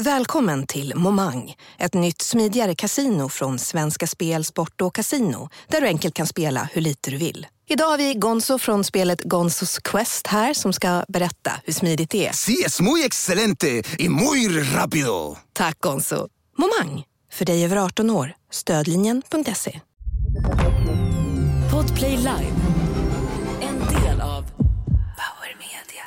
Välkommen till Momang, ett nytt smidigare kasino från Svenska Spel, Sport och Casino, där du enkelt kan spela hur lite du vill. Idag har vi Gonzo från spelet Gonzos Quest här som ska berätta hur smidigt det är. Sí, es muy excelente y muy rápido. Tack Gonzo. Momang, för dig över 18 år. Stödlinjen.se. Podplay Live. En del av Power Media.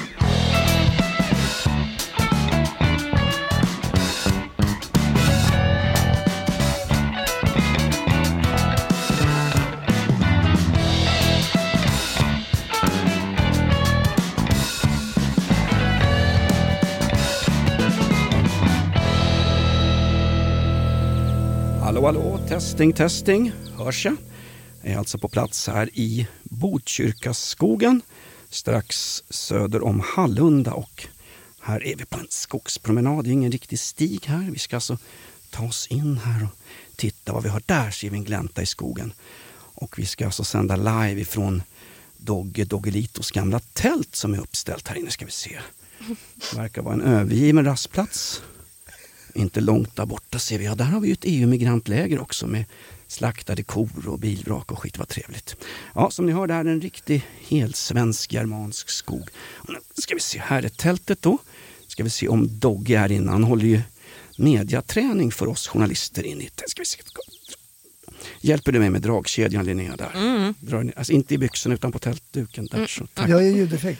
Hallå, testing. Hörs jag? Jag är alltså på plats här i Botkyrkaskogen, strax söder om Hallunda, och här är vi på en skogspromenad. Det är ingen riktig stig här. Vi ska alltså ta oss in här och titta vad vi har där, ser vi en glänta i skogen. Och vi ska alltså sända live ifrån Doggelitos gamla tält som är uppställt här inne, ska vi se. Det verkar vara en övergiven rastplats. Inte långt där borta ser vi. Ja, där har vi ju ett EU-migrantläger också med slaktade kor och bilvrak och skit, vad trevligt. Ja, som ni hör, det här är en riktig helsvensk germansk skog. Och nu ska vi se, här är tältet då. Ska vi se om Dogge är inne. Han håller ju mediaträning för oss journalister in i det. Ska vi se. Hjälper du mig med dragkedjan, Linnea, där? Alltså inte i byxorna utan på tältduken där. Så, tack. Jag är ljudeffekt.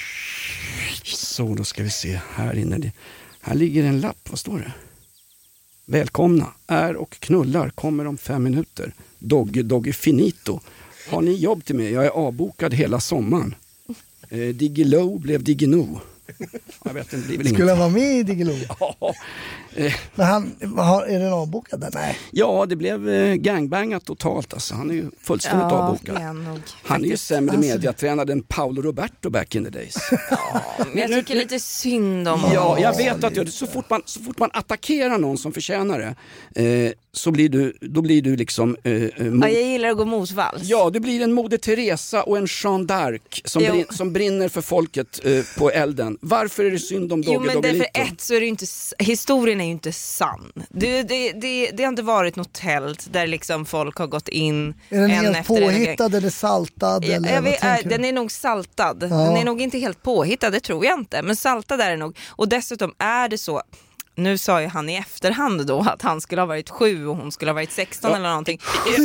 Så, då ska vi se här inne. Här ligger en lapp, vad står det? Välkomna, är och knullar, kommer om 5 minuter. Dogge finito. Har ni jobb till mig? Jag är avbokad hela sommaren. Diggiloo blev Diggino. Jag vet inte, det blir Skulle han vara med i Diggiloo? Ja. Men är den avbokad där? Nej. Ja, det blev gangbangat totalt. Alltså. Han är ju fullständigt avbokad. Han är ju sämre mediatränad än Paolo Roberto back in the days. Ja, men jag tycker lite synd om honom. Ja, jag vet att så fort man attackerar någon som förtjänar det, så blir du liksom... Ja, jag gillar att gå motvalls. Ja, du blir en Moder Teresa och en Jeanne d'Arc som brinner för folket på elden. Varför är det synd om Dogge Doggelito? Jo, men därför så är det inte... Historien är ju inte sann. Det har inte varit något tält där liksom folk har gått in. Är den helt påhittad eller saltad? Den är nog saltad. Ja. Den är nog inte helt påhittad, det tror jag inte. Men saltad är det nog. Och dessutom är det så... Nu sa ju han i efterhand då att han skulle ha varit 7 och hon skulle ha varit 16 eller någonting.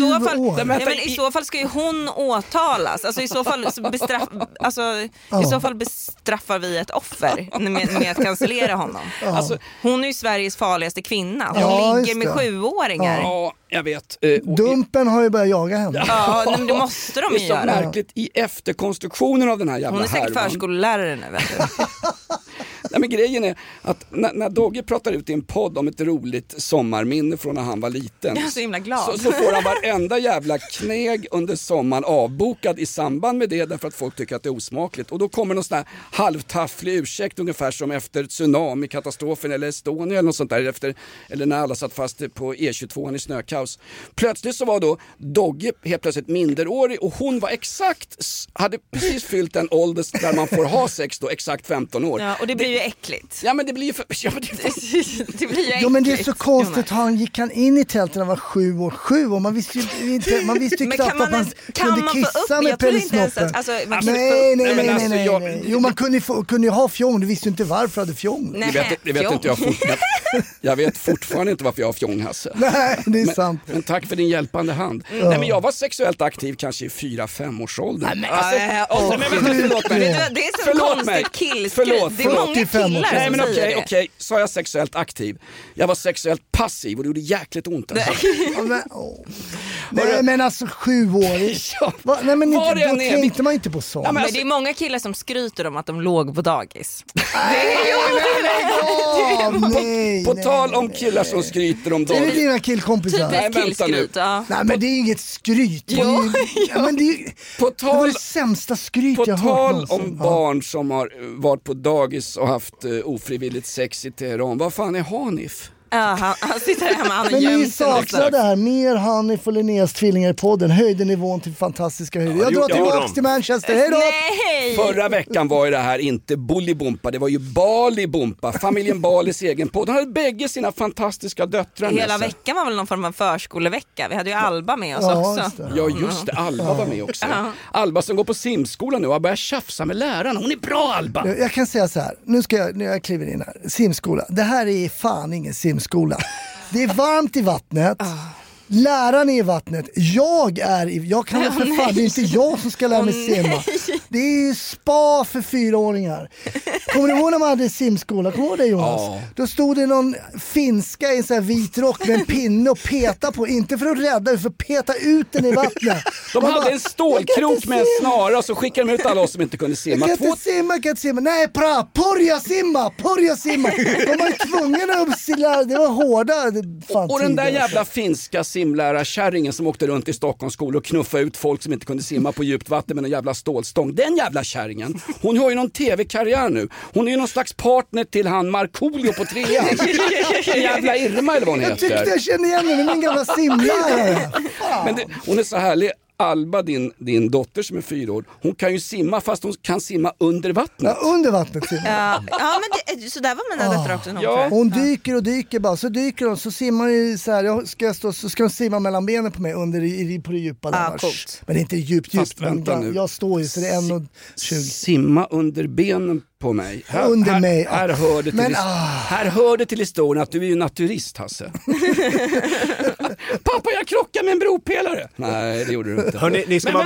I så fall ska ju hon åtalas. Alltså i så fall bestraffar vi ett offer med att cancellera honom. Ja. Alltså, hon är ju Sveriges farligaste kvinna. Hon ligger med 7-åringar. Ja, jag vet. Dumpen har ju börjat jaga henne. Ja, men det måste de ju göra. Det är så märkligt i efterkonstruktionen av den här jävla Hon är säkert förskollärare nu, vet du. Nej, men grejen är att när Dogge pratar ut i en podd om ett roligt sommarminne från när han var liten, jag är så himla glad. Så får han varenda jävla knägg under sommaren avbokad i samband med det, därför att folk tycker att det är osmakligt. Och då kommer någon sån här halvtafflig ursäkt, ungefär som efter tsunami-katastrofen eller Estonia eller något sånt där, eller när alla satt fast på E22 i snökaos. Plötsligt så var då Dogge helt plötsligt minderårig och hon var hade precis fyllt en ålder där man får ha sex då, exakt 15 år. Ja, och det blir ju äckligt. Ja, men det blir ju det blir ju äckligt. Jo, men det är så konstigt. Gick han in i tältet när han var 7 år? 7 år? Man visste ju knappt att man kunde kissa med pälsnoppen. Nej. Jo, man kunde ju ha fjong. Du visste ju inte varför jag hade fjong. Det vet inte jag fortfarande. Jag vet fortfarande inte varför jag har fjong, Hasse. Nej, det är sant. Men tack för din hjälpande hand. Nej, men jag var sexuellt aktiv kanske i 4-5 års ålder. Det är så konstigt killskriv. Det är många killar. Nej, men okej. Sa jag sexuellt aktiv? Jag var sexuellt passiv och det gjorde jäkligt ont. Alltså. Nej, men alltså 7-årig. Nej, men då tänkte man inte på sånt. Ja, men det är många killar som skryter om att de låg på dagis. På tal om killar som skryter om dagis. Är det dina killkompisar? Typ ett killskryt, ja. Nej, men det är inget skryt. Det var det sämsta skryt jag hört någonsin. På tal om barn som har varit på dagis och haft ofrivilligt sex i Teheran. Vad fan är Hanif? Ja, han sitter hemma, han Men ni saknar det här, mer Hanif och Linnés tvillingar i podden, höjde nivån till fantastiska höjder. Jag drar tillbaka till Manchester, hej då! Nej! Förra veckan var ju det här inte Bolibompa, det var ju Balibompa, familjen Balis egen podd. De hade bägge sina fantastiska döttrar. Hela veckan var väl någon form av förskolevecka, vi hade ju Alba med oss också. Ja just det, Alba var med också. Alba som går på simskolan nu har börjat tjafsa med läraren, hon är bra Alba! Jag kan säga så här, nu jag kliver in här, simskola, det här är fan ingen simskola. Det är varmt i vattnet. Läraren är i vattnet. Jag kan väl för fan, det är inte jag som ska lära mig simma. Det är ju spa för 4-åringar. Kommer du ihåg när man hade simskola? Kommer du ihåg det, Jonas? Då stod det någon finska i en sån här vit rock med en pinne och peta på, inte för att rädda utan för att peta ut den i vattnet. De hade en stålkrok med en snara och så skickade de ut alla oss som inte kunde simma. Jag kan inte simma. Nej, porja simma. De var tvungna att simma. Det var hårda. Och den där jävla finska simlärarkärringen som åkte runt i Stockholms skolor och knuffade ut folk som inte kunde simma på djupt vatten med en jävla stålstång. Den jävla kärringen, hon har ju någon tv-karriär nu. Hon är ju någon slags partner till han Markoolio på 3:an. Jävla Irma eller vad hon heter. Jag tyckte jag kände igen henne, min gamla simlärare. Men hon är så härlig. Alba, din dotter som är 4 år, hon kan ju simma fast hon kan simma under vattnet. Ja, under vattnet simma. Ja, men så där var mina döttrar också. Hon dyker och dyker bara, så dyker hon, så simmar hon så här, så ska hon simma mellan benen på mig under på det djupa där. Coolt. Men det är inte djupt, men jag står ju så det är 1,20. Simma under benen på mig. Här hör det till historien att du är ju naturist, Hasse. Pappa, jag krockade med en bropelare. Nej, det gjorde du inte. Hörrni, ni ska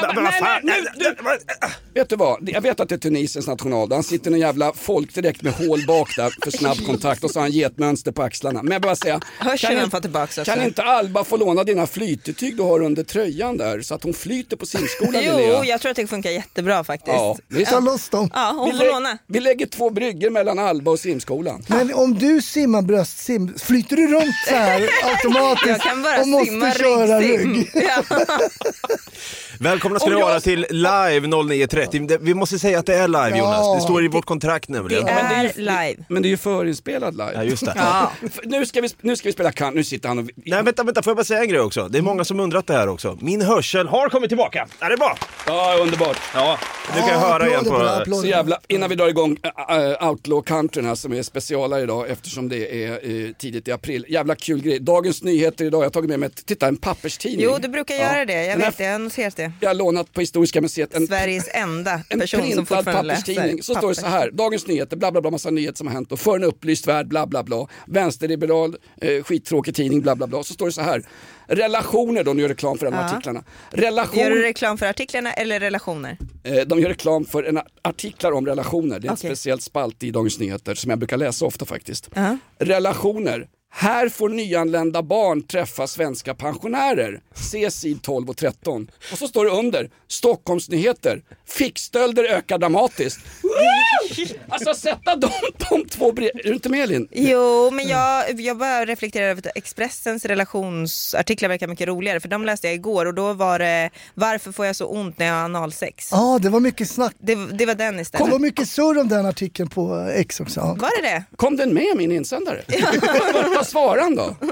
Vet du vad? Jag vet att det är Tunisiens nationaldag. Han sitter en jävla folk direkt med hål bak där för snabb kontakt och så har han getmönster på axlarna. Men jag bara säga, kan inte Alba få låna dina flytetyg du har under tröjan där så att hon flyter på simskolan? Jo, jag tror att det funkar jättebra faktiskt. Ja, vi tar loss dem. Ja, hon får låna. Vi lägger 2 bryggor mellan Alba och simskolan. Men om du simmar bröstsim, flyter du runt så här automatiskt? Jag kan bara och måste simma köra rygg. Välkomna ska ni vara till live 09.30. Vi måste säga att det är live, Jonas. Det står i vårt kontrakt nämligen. Det är live. Men det är ju förinspelad live. Ja, just det. Nu ska vi spela kan. Nu sitter han och... Nej, vänta, får jag bara säga en grej också? Det är många som undrat det här också. Min hörsel har kommit tillbaka. Är det bra? Ja, underbart. Ja, nu kan jag höra igen på... Så jävla, innan vi drar igång Outlaw Countryn här som är specialare idag eftersom det är tidigt i april. Jävla kul grej. Dagens nyheter idag. Jag har tagit med mig en papperstidning. Jo, du brukar göra det. Jag vet det. Jag har noterat det. Jag har lånat på Historiska museet Sveriges enda person som fortfarande läser. Så står det så här: Dagens nyheter, bla bla bla, massa nyheter som har hänt och för en upplyst värld, bla bla bla, vänsterliberal, skittråkig tidning, bla bla bla. Så står det så här: relationer, de gör reklam för de artiklarna. Gör du reklam för artiklarna eller relationer? De gör reklam för artiklar om relationer. Det är ett speciellt spalt i Dagens Nyheter som jag brukar läsa ofta faktiskt. Relationer. Här får nyanlända barn träffa svenska pensionärer. Se sid 12 och 13. Och så står det under: Stockholmsnyheter. Fickstölder ökar dramatiskt. Alltså sätta de 2 brev. Är du inte med, Linn? Jo, men jag bara reflekterar över att Expressens relationsartiklar verkar mycket roligare. För de läste jag igår och då var det: varför får jag så ont när jag har analsex? Ja, det var mycket snack. Det var den istället. Kom mycket surr om den artikeln på X också. Var det? Kom den med min insändare? Vad svarar han då?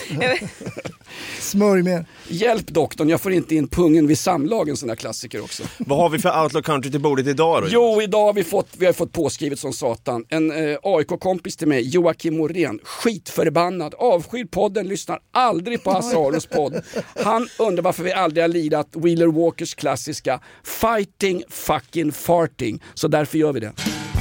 Smörj med. Hjälp doktorn, jag får inte in pungen vid samlagen, sån där klassiker också. Vad har vi för Outlaw Country till bordet idag då? Jo, idag har vi har fått påskrivet som satan. En AIK-kompis till mig, Joakim Morén, skitförbannad, avskyr podden, lyssnar aldrig på Hasse Aros podd. Han undrar varför vi aldrig har lirat Wheeler Walkers klassiska Fighting Fucking Farting. Så därför gör vi det.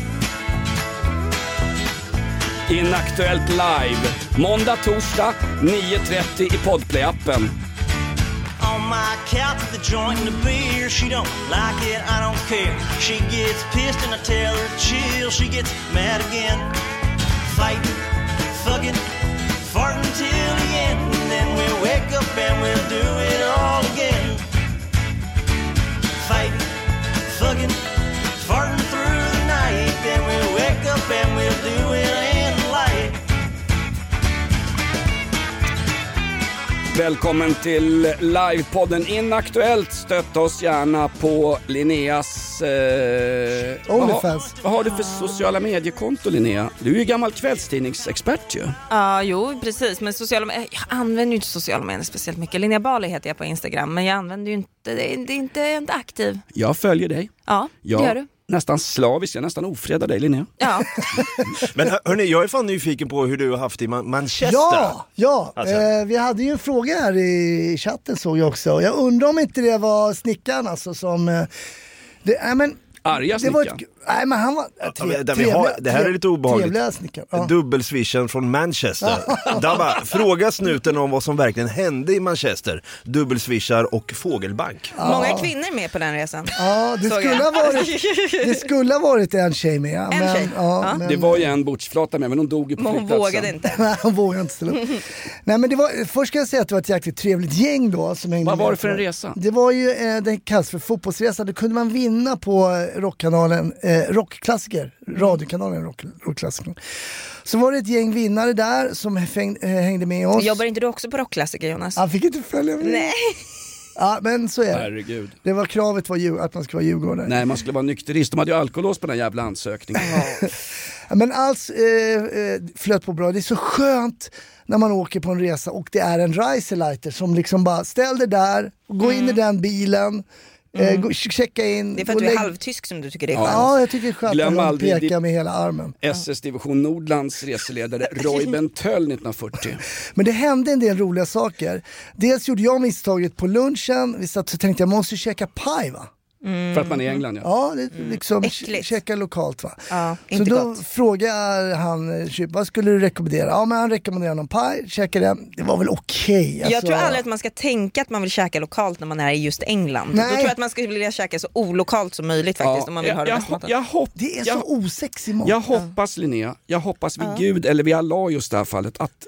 Inaktuellt live. Måndag, torsdag, 9:30 i Podplay-appen. On my couch with a joint and a beer. She don't like it, I don't care. She gets pissed and I tell her chill. She gets mad again. Fighting, fucking, farting till the end. And then we'll wake up and we'll do it all again. Fighting, fucking, farting through the night. Then we'll wake up and we'll do it in light. Välkommen till livepodden Inaktuellt. Stötta oss gärna på Linneas... OnlyFans. Vad har du för sociala mediekonto, Linnea? Du är ju gammal kvällstidningsexpert ju. Ja, jo precis, men jag använder ju inte sociala medier speciellt mycket. Linnea Bali heter jag på Instagram, men jag använder ju inte, det är inte aktiv. Jag följer dig. Ja, det gör du. Nästan slaviskt, jag nästan ofredar dig, Linnea. Ja. Men hörni, jag är fan nyfiken på hur du har haft i Manchester. Ja, alltså. Vi hade ju en fråga här i chatten, såg jag också. Jag undrar om inte det var snickaren alltså som... Arga snickaren? Nej, men han var det här är lite obehagligt. Ja. Dubbelswishen från Manchester. Dabba, fråga snuten om vad som verkligen hände i Manchester. Dubbelswishar och fågelbank. Många kvinnor med på den resan. Ja, det skulle ha varit en tjej med. Tjej? Men, det var ju en bordsflata med, men hon dog ju på flygplatsen. Hon vågade inte. Nej, hon vågade inte ställa upp. Nej, men först ska jag säga att det var ett jäkligt trevligt gäng då. Som hängde vad var med det för en resa? Det var ju, den kallas för fotbollsresa. Det kunde man vinna på rockkanalen Rockklassiker, radiokanalen Rockklassiker. Så var det ett gäng vinnare där som hängde med oss. Jobbar inte du också på Rockklassiker, Jonas? Han fick inte följa med. Nej. Ja, men så är det. Herregud. Det var kravet att man skulle vara djurgårdare. Nej, man skulle vara nykterist. De hade ju alkolås på den jävla ansökningen. Men alls flöt på bra. Det är så skönt när man åker på en resa och det är en Reiseliter som liksom bara ställ dig där, gå in i den bilen. Checka in. Det är för att du är halvtysk som du tycker det är skönt. Ja, jag tycker det är skönt Glöm att de pekar med hela armen. SS-division Nordlands reseledare Roy Bentöll 1940. Men det hände en del roliga saker. Dels gjorde jag misstaget på lunchen. Vi satt så tänkte jag måste käka paj, va? För att man är i England, ja. Ja, det liksom käka lokalt, va? Ja, så då gott. Frågar han, vad skulle du rekommendera? Ja, men han rekommenderar någon paj, käka den. Det var väl okej. Jag tror aldrig att man ska tänka att man vill käka lokalt när man är i just England. Nej. Då tror jag att man ska vilja käka så olokalt som möjligt faktiskt, om man vill ha det bästa maten. Det är så osexig mat. Jag hoppas, Linnea, vid Gud, eller vid Allah just det här fallet, att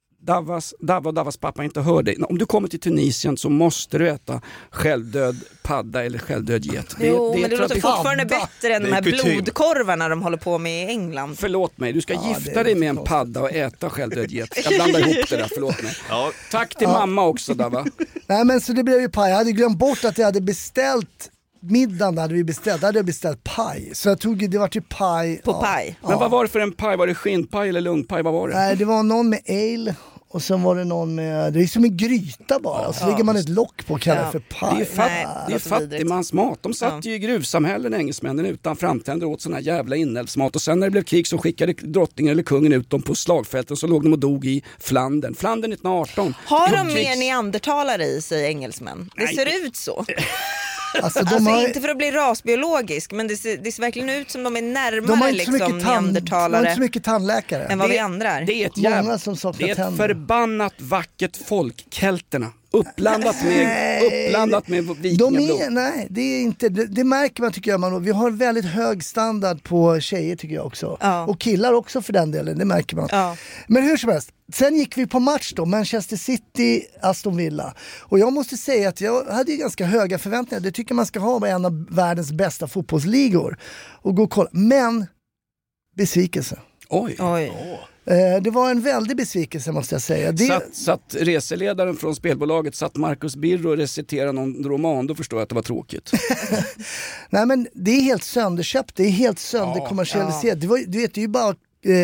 Davas pappa inte hör dig. Om du kommer till Tunisien så måste du äta självdöd padda eller självdöd get. Men det låter fortfarande bättre än de här blodkorvarna de håller på med i England. Förlåt mig, du ska gifta dig med en padda och äta självdöd get. Jag blandar ihop det där, förlåt mig. Ja. Tack till mamma också, Dava. Nej, men så det blev ju paj. Jag hade glömt bort att jag hade beställt middagen, hade jag beställt paj. Så jag tog det var typ paj. På paj? Men vad var det för en paj? Var det skinnpaj eller lungpaj? Vad var det? Nej, det var någon med ale. Och sen var det någon med, det är som en gryta bara. Så lägger man ett lock på och kallar för paj. Det är fattigmans mat. De satt ju i gruvsamhällen, engelsmännen, utan framtänder åt sån här jävla inälvsmat. Och sen när det blev krig så skickade drottningen eller kungen ut dem på slagfälten, så låg de och dog i Flandern 1918. Har de mer neandertalare i sig, engelsmän? Det ser ut så. Alltså, inte för att bli rasbiologisk, men det ser verkligen ut som de är närmare neandertalare. De har inte så mycket tandläkare än vad vi andra är. Det är ett förbannat vackert folk, kelterna. Uppblandat med vikingablod. Nej, det är inte. Det märker man, tycker jag. Vi har väldigt hög standard på tjejer, tycker jag också. Ja. Och killar också för den delen, det märker man. Ja. Men hur som helst, sen gick vi på match då, Manchester City, Aston Villa. Och jag måste säga att jag hade ju ganska höga förväntningar. Det tycker man ska ha med en av världens bästa fotbollsligor. Och gå och kolla. Men besvikelse. Oj. Det var en väldig besvikelse, måste jag säga. Satt reseledaren från spelbolaget, satt Marcus Birro och reciterade någon roman, då förstår jag att det var tråkigt. Nej, men det är helt sönderköpt, det är helt sönderkommersialiserat. Du vet, det är ju bara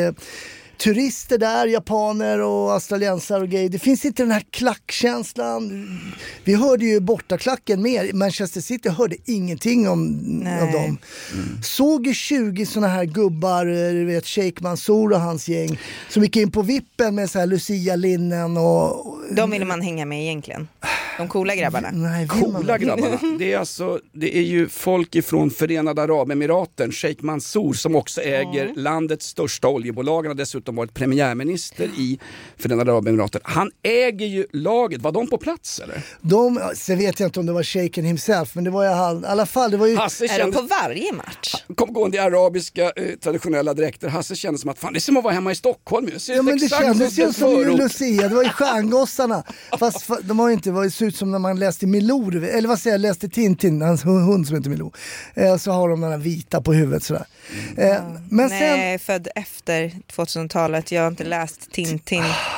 turister där, japaner och australiensare och grejer. Det finns inte den här klackkänslan. Vi hörde ju bortaklacken mer. Manchester City hörde ingenting om dem. Såg ju 20 såna här gubbar, du vet, Sheikh Mansour och hans gäng, som gick in på vippen med så här Lucia-linnen och... De ville man hänga med egentligen. De coola grabbarna. Nej, coola grabbarna. Det är ju folk ifrån Förenade Arabemiraten, Sheikh Mansour, som också äger landets största oljebolag och dessutom varit premiärminister i Förenade Arabemiraten. Han äger ju laget. Var de på plats eller? Så vet jag inte om det var Shaken himself, men det var ju han. I alla fall, det var ju... Är de på varje match? Kom gående i arabiska traditionella dräkter. Hasse kände som att fan, det är som att vara hemma i Stockholm. Men det kändes ju som Lucia. Det var ju stjärngossarna. Fast de var inte, det såg ut som när man läste Milou, eller vad säger jag, läste Tintin, hans hund som heter Milou. Så har de den här vita på huvudet sådär. Men nej, född efter 2000-talet. Jag har inte läst Tintin.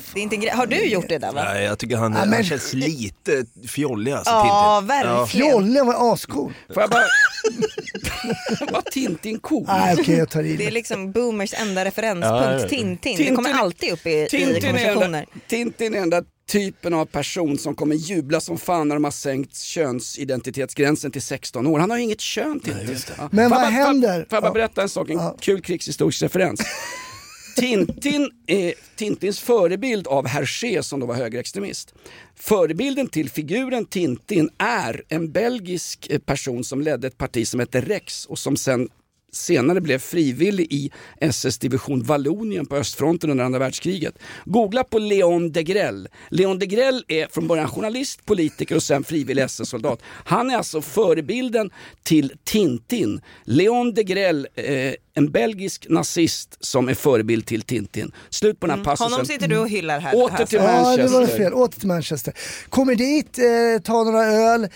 Det är inte en grej. Har du gjort det där va? Nej, jag tycker han känns lite fjollig alltså, Ja, Tintin. verkligen. Fjollen var ascool. Får jag bara... Var Tintin cool? Nej, okej, jag tar i Det är det. liksom boomers enda referenspunkt, Tintin. Det kommer alltid upp i konversationer. Tintin är den där typen av person som kommer jubla som fan när de har sänkt könsidentitetsgränsen till 16 år. Han har ju inget kön, Tintin. Ja. Men vad Får händer? jag bara berätta en sak, en kul krigshistorisk referens. Tintin är Tintins förebild av Hergé som då var högerextremist. Förebilden till figuren Tintin är en belgisk person som ledde ett parti som heter Rex och som senare blev frivillig i SS-division Vallonien på östfronten under andra världskriget. Googla på Léon Degrelle. Léon Degrelle är från början journalist, politiker och sen frivillig SS-soldat. Han är alltså förebilden till Tintin. Léon Degrelle, en belgisk nazist som är förebild till Tintin. Slut på den här passusen. Honom sitter du och hyllar här. Åter till Ja, Manchester. det var fel. Åter till Manchester. Kommer dit, tar några öl.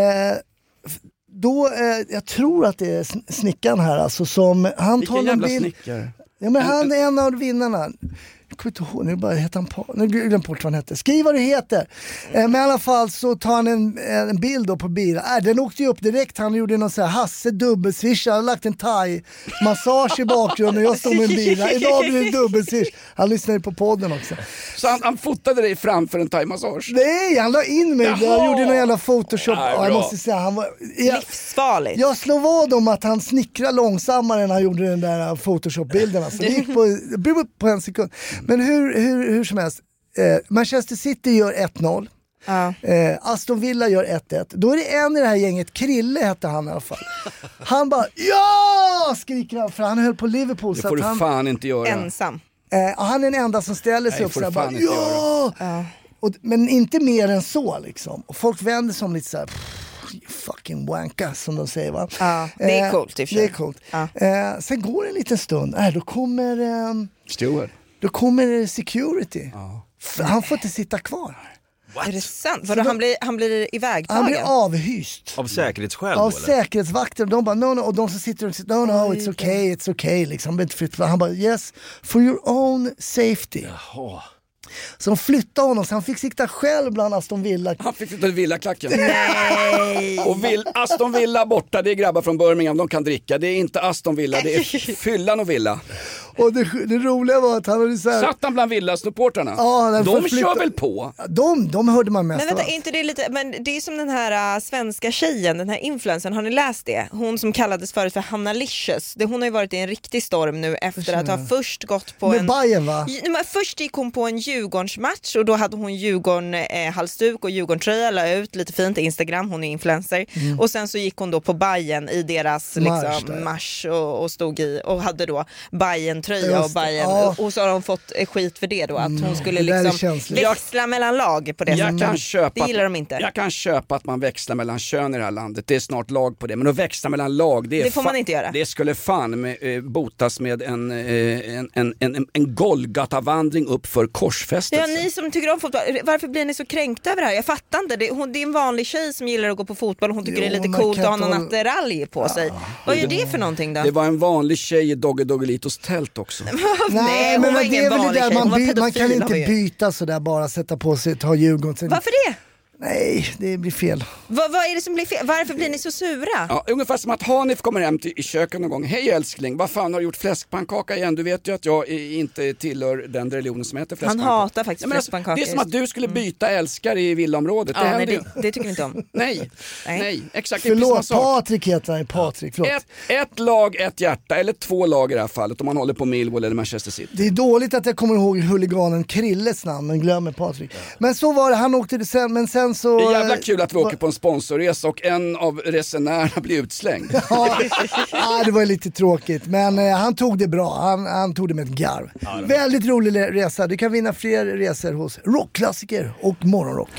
Då, jag tror att det är snickaren här alltså, som han tar Vilken en jävla bild. snickare. Ja, men han är en av vinnarna. Jag kommer inte ihåg, nu bara heter han på. Nu glömde jag bort vad han hette. Skriv vad det heter. Men i alla fall så tar han en bild då på bilen. Den åkte ju upp direkt. Han gjorde någon så här Hasse dubbelswish. Han hade lagt en thai-massage i bakgrunden. Jag stod med en bil. Idag blir det dubbelswish. Han lyssnade på podden också. Så han fotade dig framför en thai-massage? Nej, han la in mig. Jag gjorde någon jävla Photoshop. Ja, jag bra. måste säga, han var... Livsfarligt. Jag slår vad om att han snickrar långsammare än han gjorde den där Photoshop-bilden. Alltså, det gick på en sekund. Men hur som helst, Manchester City gör 1-0. Aston Villa gör 1-1. Då är det en i det här gänget, Krille hette han i alla fall. Han bara, ja! Skriker han, för han höll på Liverpool. Det så får att du han, fan inte göra. Ensam. han är den enda som ställer sig upp så här, bara, ja! Men inte mer än så liksom. Och folk vänder sig om lite så här, fucking wanka som de säger va. Ja, det är coolt i och för sig. Det är coolt. Ja. Sen går det en liten stund, då kommer Steward. security. Han får inte sitta kvar. Är det sant? Han blir ivägtagen? Han blir avhyst. Av säkerhetsskäl Av då, eller? säkerhetsvakter. De bara no, och de som sitter och säger no, it's okay liksom. Han bara yes, for your own safety. Jaha. Så de flyttade honom så han fick sitta själv bland Aston Villa. Han fick flytta till Villaklacken. Nej. Och Aston Villa borta, det är grabbar från Birmingham, de kan dricka. Det är inte Aston Villa, det är Fyllan och Villa. Och det roliga var att han hade så här... Satt han bland Villa-supporterna? Ja, de kör väl på? De hörde man mest. Men vänta, är inte det lite, men det är som den här svenska tjejen, den här influencern, har ni läst det? Hon som kallades förut för Hanna Licious. Hon har ju varit i en riktig storm nu efter att ha först gått på med Bayern va? Först gick hon på en Djurgårdsmatch och då hade hon Djurgården-halsduk och Djurgården-tröja, la ut lite fint i Instagram, hon är influencer. Och sen så gick hon då på Bayern i deras marsch och stod i och hade då Bayern-tröja och Bayern. Och så har de fått skit för det då, att hon skulle liksom växla mellan lag på det sättet. Det gillar de inte. Jag kan köpa att man växlar mellan kön i det här landet. Det är snart lag på det. Men att växla mellan lag, det får man inte göra. Det skulle fan botas med en Golgata-vandring upp för korsfästelse. Ja, ni som tycker om fotboll, varför blir ni så kränkta över det här? Jag fattar inte. Det är en vanlig tjej som gillar att gå på fotboll och hon tycker det är lite coolt att ha någon attiralj på sig. Vad är det för någonting då? Det var en vanlig tjej i Dogge Doggelitos tält också. Nej, men det är väl det där man kan inte byta sådär bara, sätta på sig, ta Djurgården. Varför det? Nej, det blir fel. Vad är det som blir fel? Varför blir ni så sura? Ja, ungefär som att Hanif kommer hem i köken någon gång. Hej älskling, vad fan har du gjort fläskpannkaka igen? Du vet ju att jag inte tillhör den religionen som heter fläskpannkaka. Han hatar faktiskt fläskpannkaka. Det är som att du skulle byta älskare i villaområdet. Ja, det tycker vi inte om. Nej, exakt. Förlåt, Patrik heter han. Patrik, förlåt. Ett lag, ett hjärta, eller två lag i det här fallet, om man håller på Millwall eller Manchester City. Det är dåligt att jag kommer ihåg huliganen Krilles namn, men glömmer Patrik. Men så var det, han åkte sen, men sen så... Det är jävla kul att vi åker på en sponsorresa och en av resenärerna blir utslängd. Ja, det var lite tråkigt, men han tog det bra. Han tog det med ett garv. Väldigt rolig resa. Du kan vinna fler resor hos Rockklassiker och Morgonrock.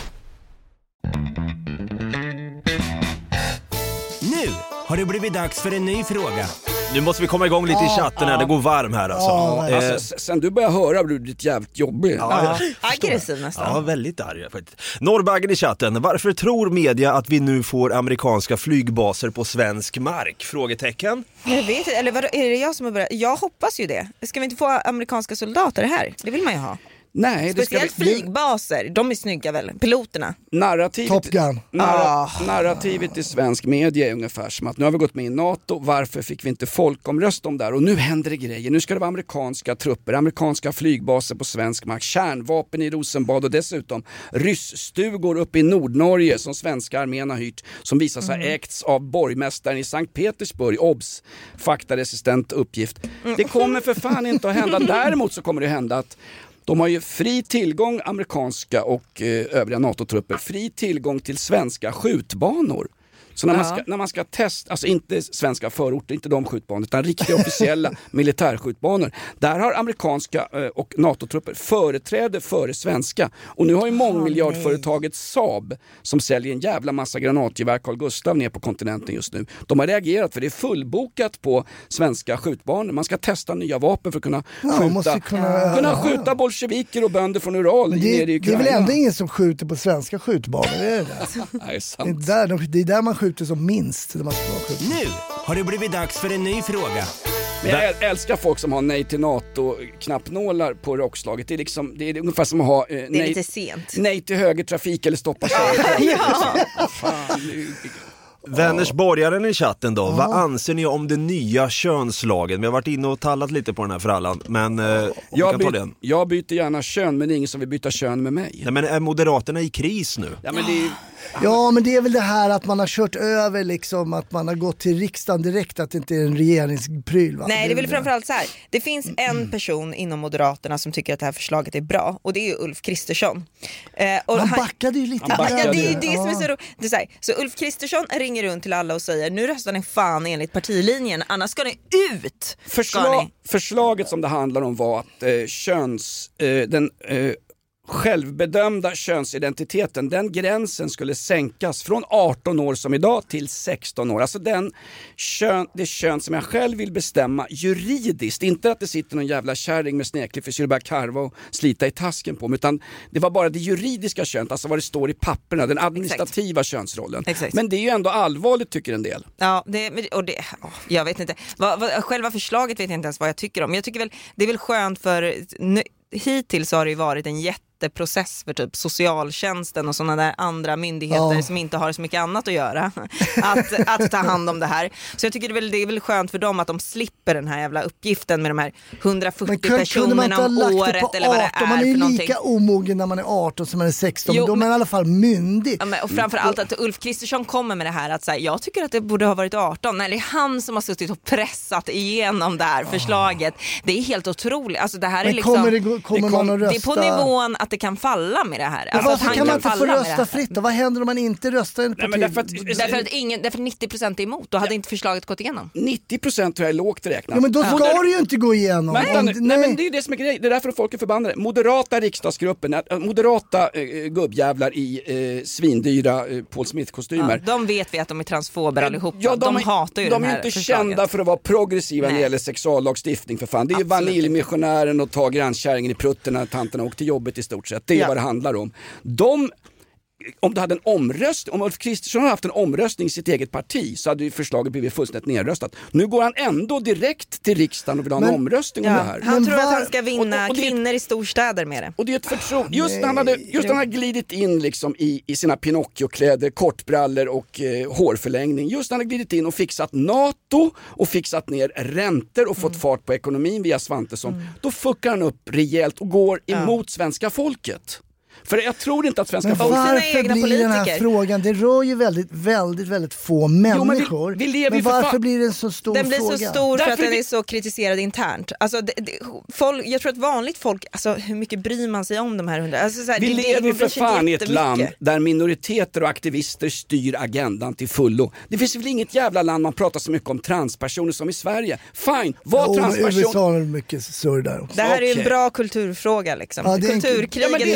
Nu har det blivit dags för en ny fråga. Nu måste vi komma igång lite i chatten här, det går varm här alltså. Sen du börjar höra blir du lite jävligt jobbig. Aggressiv nästan. Ja, väldigt arg faktiskt. Norrbaggen i chatten, varför tror media att vi nu får amerikanska flygbaser på svensk mark? Frågetecken. Jag vet inte, eller är det jag som har börjat? Jag hoppas ju det. Ska vi inte få amerikanska soldater här? Det vill man ju ha. Nej, Speciellt flygbaser, de är snygga väl, piloterna. Top Gun. Narrativet i svensk media är ungefär som att nu har vi gått med i NATO, varför fick vi inte folkomröst om där? Och nu händer det grejer, nu ska det vara amerikanska trupper, amerikanska flygbaser på svensk mark, kärnvapen i Rosenbad och dessutom ryssstugor uppe i Nordnorge som svenska armén har hyrt, som visar sig ha ägts av borgmästaren i Sankt Petersburg. Obs, faktaresistent uppgift. Det kommer för fan inte att hända. Däremot så kommer det hända att de har ju fri tillgång, amerikanska och övriga NATO-trupper, fri tillgång till svenska skjutbanor. Så när man ska testa, alltså inte svenska förorter, inte de skjutbanor, utan riktiga officiella militärskjutbanor. Där har amerikanska och NATO-trupper företräde före svenska. Och nu har ju mångmiljardföretaget Saab, som säljer en jävla massa granatgevär Carl Gustaf ner på kontinenten just nu. De har reagerat för det är fullbokat på svenska skjutbanor. Man ska testa nya vapen för att kunna skjuta bolsjeviker och bönder från Ural nere i Ukraina. Det är väl ändå ingen som skjuter på svenska skjutbanor, är det där? Nej, sant. Det är där man skjuter som minst. Nu har det blivit dags för en ny fråga. Men jag älskar folk som har nej till NATO-knappnålar på rockslaget. Det är ungefär som att ha det är lite sent. Nej till högertrafik eller stoppa Vännersborgaren i chatten då, vad anser ni om den nya könslagen? Vi har varit inne och tallat lite på den här frallan, men jag byter gärna kön, men det är ingen som vill byta kön med mig. Nej, men är Moderaterna i kris nu? Ja, men det är väl det här att man har kört över liksom, att man har gått till riksdagen direkt, att det inte är en regeringspryl, va? Nej, det är väl framförallt så här. Det finns en person inom Moderaterna som tycker att det här förslaget är bra, och det är ju Ulf Kristersson. Och han backade ju lite. Det är det som är så roligt. Det är så här. Så Ulf Kristersson ringer runt till alla och säger, nu röstar ni fan enligt partilinjen, annars ska ni ut. Förslaget som det handlar om var att självbedömda könsidentiteten, den gränsen skulle sänkas från 18 år som idag till 16 år. Alltså det kön som jag själv vill bestämma juridiskt. Inte att det sitter någon jävla kärring med sneklig frisyr och börjar karva och slita i tasken på mig, utan det var bara det juridiska könet, alltså vad det står i papperna, den administrativa könsrollen. Exakt. Men det är ju ändå allvarligt, tycker en del. Ja, jag vet inte. Själva förslaget vet jag inte ens vad jag tycker om. Jag tycker väl, det är väl skönt för... Hittills har det ju varit en jätteprocess för typ socialtjänsten och sådana där andra myndigheter som inte har så mycket annat att göra att ta hand om det här. Så jag tycker det är väl skönt för dem att de slipper den här jävla uppgiften med de här 140 personerna om året eller vad det är. Man är ju lika omogen när man är 18 som man är 16, men de är i alla fall myndig. Ja, och framförallt att Ulf Kristersson kommer med det här att säga, jag tycker att det borde ha varit 18. Eller han som har suttit och pressat igenom det här förslaget. Det är helt otroligt. Alltså det här är liksom... Kommer man att rösta? Det är på nivån att det kan falla med det här. Alltså varför kan man inte få rösta fritt? Och vad händer om man inte röstar en parti? Därför att 90% är emot. Då hade inte förslaget gått igenom. 90% tror jag är lågt räknat. Ja, men då ska det ju inte gå igenom. Nej, men det är ju det som är grejen. Det är därför folk är förbannade. Moderata riksdagsgruppen, moderata gubbjävlar i svindyra Paul Smith-kostymer. Ja, de vet vi att de är transfober allihopa. Ja, de hatar ju de är inte kända för att vara progressiva när det gäller sexuallagstiftning, för fan. Det är ju vaniljmissionären och ta grannkärringen i prutten när tanterna åkte till jobbet i stort sett. Det är vad det handlar om. Om det hade en omröstning, om Ulf Kristersson hade haft en omröstning i sitt eget parti, så hade ju förslaget blivit fullständigt nedröstat. Nu går han ändå direkt till riksdagen och vill ha en omröstning om det här. Han tror att han ska vinna kvinnor i storstäder med det. Och det är ett förtroende. Just när han har glidit in liksom i sina Pinocchio-kläder, kortbrallor och hårförlängning. Just när han har glidit in och fixat NATO och fixat ner räntor och fått fart på ekonomin via Svantesson. Då fuckar han upp rejält och går emot svenska folket. För jag tror inte att svenska folk... Men varför blir den här frågan, det rör ju väldigt få människor. Men varför blir det en så stor fråga? Den blir så stor för att den är så kritiserad internt. Alltså, jag tror att vanligt folk, alltså hur mycket bryr man sig om de här 100? Alltså, vi lever för fan i ett land där minoriteter och aktivister styr agendan till fullo. Det finns väl inget jävla land man pratar så mycket om transpersoner som i Sverige. Fine, var transperson... USA har mycket surr där också. Det här är ju en bra kulturfråga liksom. Ja, kulturkriget fortsätter.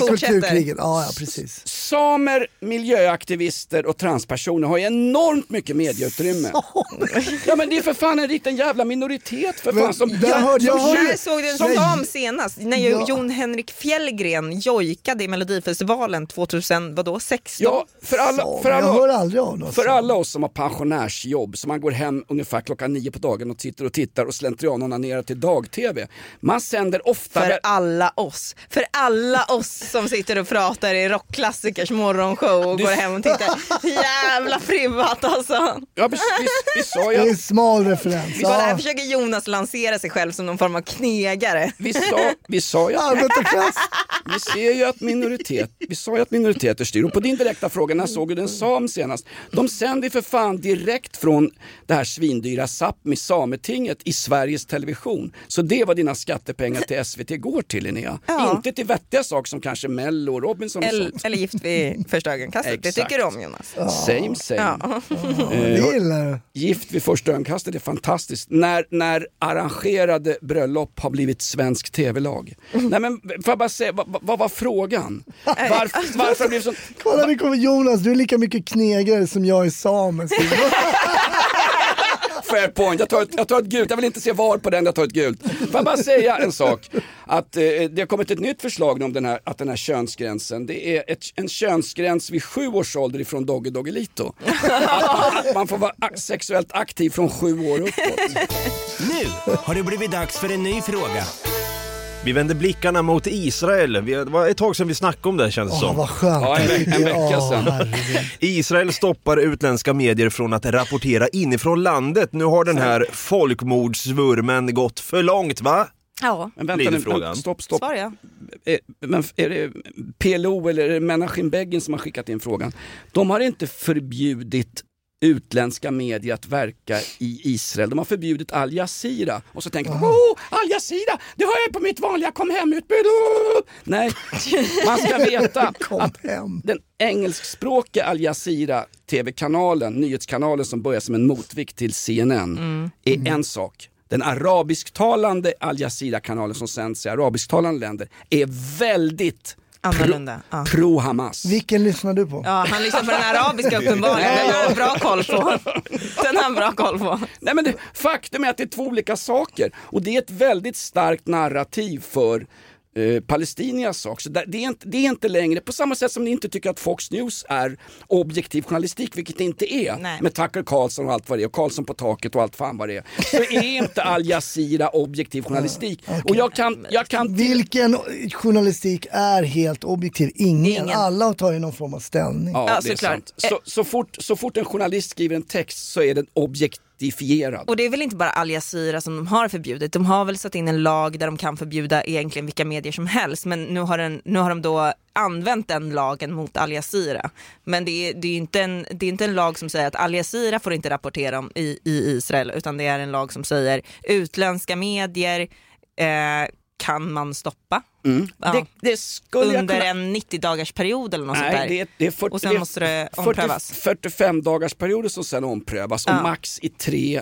kriget. Ja, precis. Samer, miljöaktivister och transpersoner har ju enormt mycket medieutrymme. Ja, men det är för fan en liten jävla minoritet för fan som... Jag såg det en sam senast när Jon Henrik Fjällgren jojkade i Melodifestivalen 2016. Ja, jag hör aldrig av något. För alla oss som har pensionärsjobb, så man går hem ungefär klockan 9 på dagen och tittar och slentrianonanerar till dag-tv. Man sänder ofta... För alla oss som sitter och pratar i rockklassikers morgonshow och går hem och tittar. Jävla privat alltså. Ja, vi sa ju... Det är en smal referens. Här försöker Jonas lansera sig själv som någon form av knegare. Vi sa ju arbetarklass. Vi ser ju att minoriteter styr. Och på din direkta fråga, när såg du den sam senast? De sänder för fan direkt från det här svindyra Sápmi Sametinget i Sveriges Television. Så det var dina skattepengar till SVT går till, Linnea. Ja. Inte till vettiga saker som kanske Mello och Robinson och sånt. Eller Gift vid första ögonkastet. Det tycker du om, Jonas. Same. Ja. Gift vid första ögonkastet är fantastiskt. När arrangerade bröllop har blivit svensk tv-lag. Nej, men får jag bara säga, vad var frågan? Varför blev så... Kolla, det kommer Jonas. Du är lika mycket knegare som jag är samen. Fair point. Jag tar ett gult. Jag vill inte se var på den, jag tar ett gult. Får jag bara säga en sak? Att det har kommit ett nytt förslag om den här könsgränsen. Det är en könsgräns vid 7 års ålder ifrån Doggelito. Att man får vara sexuellt aktiv från 7 år uppåt. Nu har det blivit dags för en ny fråga. Vi vänder blickarna mot Israel. Det var ett tag sedan vi snackade om det, känns det som. Vad skönt. Ja, en vecka sedan. Israel stoppar utländska medier från att rapportera inifrån landet. Nu har den här folkmordsvurmen gått för långt, va? Ja. Men vänta nu, stopp. Svar, ja. Men är det PLO eller Menachem Begin som har skickat in frågan? De har inte förbjudit utländska medier att verka i Israel. De har förbjudit Al Jazeera. Och så tänker man, Al Jazeera, det har jag på mitt vanliga kom hem-utbud. Nej, man ska veta att den engelskspråkiga Al Jazeera tv-kanalen, nyhetskanalen som börjar som en motvikt till CNN, är en sak. Den arabisktalande Al Jazeera-kanalen som sänds i arabisktalande länder är väldigt annorlunda. Pro-Hamas. Vilken lyssnar du på? Ja, han lyssnar på den arabiska uppenbarligen. Den har bra koll på. Nej, men faktum är att det är 2 olika saker. Och det är ett väldigt starkt narrativ för palestinias sak. Så det är inte längre, på samma sätt som ni inte tycker att Fox News är objektiv journalistik, vilket det inte är. Nej. Med Tucker Carlson och allt vad det är, och Carlson på taket och allt fan vad det är. Så är inte Al Jazeera objektiv journalistik. Okay. Och jag kan vilken journalistik är helt objektiv? Ingen. Alla tar ju någon form av ställning. Ja, det är sant. Så fort en journalist skriver en text så är den objektiv. Och det är väl inte bara Al Jazeera som de har förbjudit. De har väl satt in en lag där de kan förbjuda egentligen vilka medier som helst. Men nu har de då använt den lagen mot Al Jazeera. Men det är inte en lag som säger att Al Jazeera får inte rapportera om i Israel. Utan det är en lag som säger utländska medier kan man stoppa. Ja. Det skulle under en 90-dagars period eller något sånt där. Det är 40, och sen måste det omprövas. 45 dagars perioder som sen omprövas och max i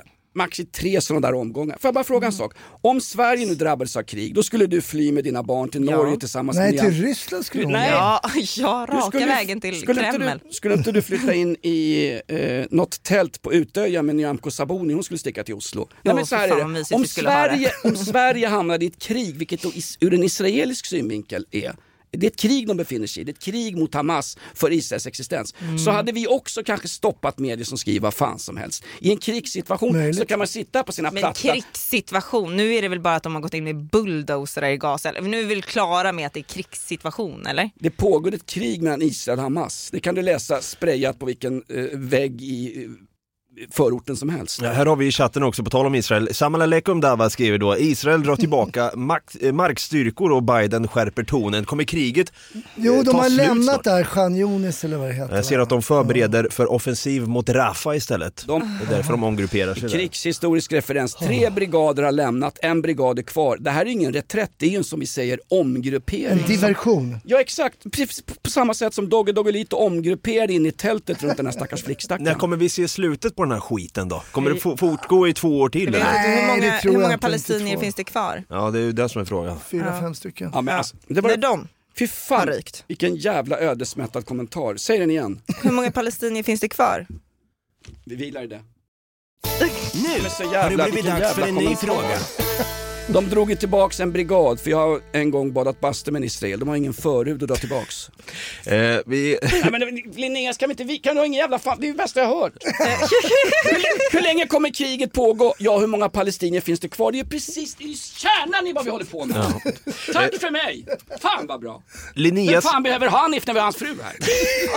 3 sådana där omgångar. Får jag bara fråga en sak? Om Sverige nu drabbades av krig, då skulle du fly med dina barn till Norge tillsammans med... Nej, till Ryssland skulle du. Nej. Ja, raka vägen till Kreml. Skulle inte du flytta in i något tält på Utöja med Nyamko Sabuni? Hon skulle sticka till Oslo. Nej, men så här är det. Om Sverige hamnade i ett krig, vilket då ur en israelisk synvinkel är... Det är ett krig de befinner sig i. Det är ett krig mot Hamas för Israels existens. Så hade vi också kanske stoppat medier som skriver vad fan som helst. I en krigssituation så kan man sitta på sina plattor. Men krigssituation, nu är det väl bara att de har gått in med bulldozer i Gaza. Nu är vi väl klara med att det är krigssituation, eller? Det pågår ett krig mellan Israel och Hamas. Det kan du läsa sprayat på vilken vägg i... förorten som helst. Ja, här har vi i chatten också på tal om Israel. Samal Aleikum Dava skriver då: Israel drar tillbaka markstyrkor och Biden skärper tonen. Kommer kriget de har lämnat där Khan Yunis eller vad det heter. Jag ser att de förbereder för offensiv mot Rafah istället. Det är därför de omgrupperar sig. Krigshistorisk referens. 3 brigader har lämnat, 1 brigad är kvar. Det här är ingen reträtt, det är ju som vi säger omgruppering. En diversion. Ja, exakt. På samma sätt som Doggelito omgrupperade in i tältet runt den här stackars flickstacken. När kommer vi se slutet på den här skiten då? Kommer det fortgå i 2 år till? Hur många palestinier finns det kvar? Ja, det är ju det som är frågan. 4-5 stycken. Ja, men det är de. Fy fan, rykt. vilken jävla ödesmättad kommentar. Säg den igen. Hur många palestinier finns det kvar? Vi vilar i det. Nu så har jävla, det blivit vilken dags för jävla en ny kommentar. fråga. De drog ju tillbaks en brigad, för jag har en gång badat bastu med Israel. De har ingen förhud att dra tillbaks. Vi... Nej, men Linnea, kan du ha ingen jävla fan, det är det bästa jag har hört. hur länge kommer kriget pågå? Ja, hur många palestinier finns det kvar? Det är precis kärnan i vad vi håller på med. Ja. Tack för mig. Fan vad bra. Linneas... Men fan behöver Hanif när vi har hans fru här?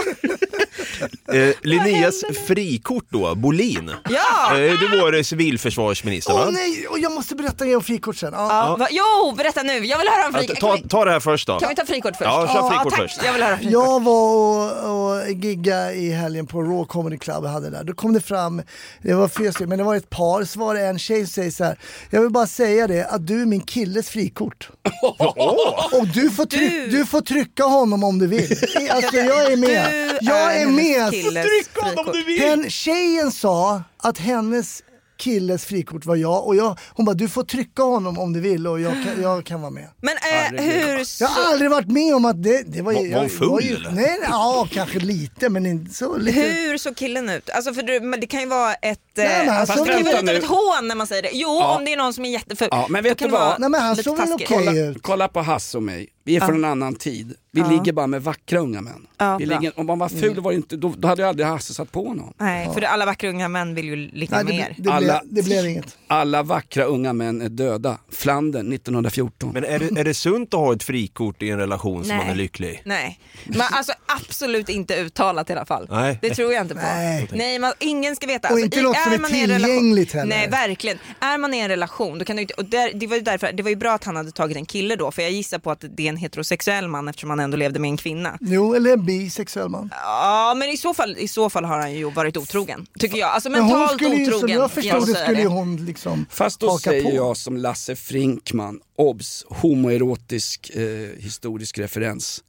Linneas frikort då, Bolin. Ja! Du var civilförsvarsminister, va? Nej, och jag måste berätta om frikort sen. Jo, berätta nu. Jag vill höra om frikort. Ta det här först då. Kan vi ta frikort först? Ja, kör frikort tack. först. Jag vill höra frikort. Jag var och giggade i helgen på Raw Comedy Club och hade där. Då kom det fram, det var 4 stycken, men det var ett par, så var det en tjej som säger så här: jag vill bara säga det, att du är min killes frikort. Och du får trycka honom om du vill. Alltså jag är med. Jag är med. Trycka honom om du vill. Den tjejen sa att hennes killes frikort var jag, och hon bara, du får trycka honom om du vill, och jag kan vara med. Men hur så... Jag har aldrig varit med om att det var Var hon full eller? Nej, kanske lite, men inte så lite. Hur såg killen ut? Alltså men det kan ju vara ett alltså, det kan vara lite av ett hån när man säger det. Jo, om det är någon som är jättefull. Ja, men vet du vad? Nej, men han såg väl okej ut. Kolla på Hasse och mig. Vi är från en annan tid. Vi ligger bara med vackra unga män. Om man var ful var det inte, då hade jag aldrig Hasse satt på honom. Nej, för alla vackra unga män vill ju ligga mer. Det blev inget. Alla vackra unga män är döda. Flandern 1914. Men är det sunt att ha ett frikort i en relation som man är lycklig? Nej, men alltså absolut inte uttalat i alla fall. Nej. Det tror jag inte på. Nej, ingen ska veta. Och alltså, inte något som är tillgängligt heller. Nej, verkligen. Är man i en relation, då kan du inte, och det var ju därför, det var ju bra att han hade tagit en kille då, för jag gissar på att det är en heterosexuell man eftersom han ändå levde med en kvinna. Jo, eller en bisexuell man. Ja, men i så fall har han ju varit otrogen, tycker jag. Alltså mentalt otrogen. Som jag förstod det skulle hon liksom. Fast då säger jag som Lasse Frinkman, obs, homoerotisk historisk referens.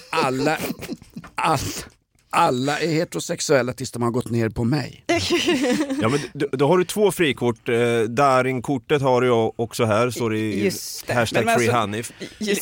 Alla är heterosexuella tills de har gått ner på mig. Ja, men då har du 2 frikort. Darin-kortet har du också här. Står det hashtag free Hanif.